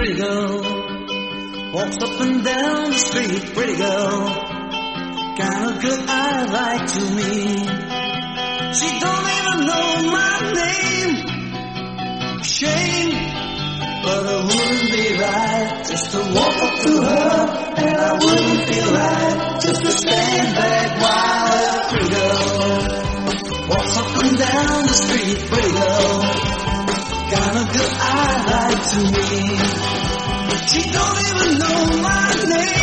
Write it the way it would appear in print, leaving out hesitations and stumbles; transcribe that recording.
pretty girl. Walks up and down the street, pretty girl. Kind of good I like to meet. She don't even know my name. Shame, but it wouldn't be right just to walk up to her, and I wouldn't feel right just to stand back while a pretty girl walks up and down the street, pretty girl. Kind of good I like to meet. She don't even know my name.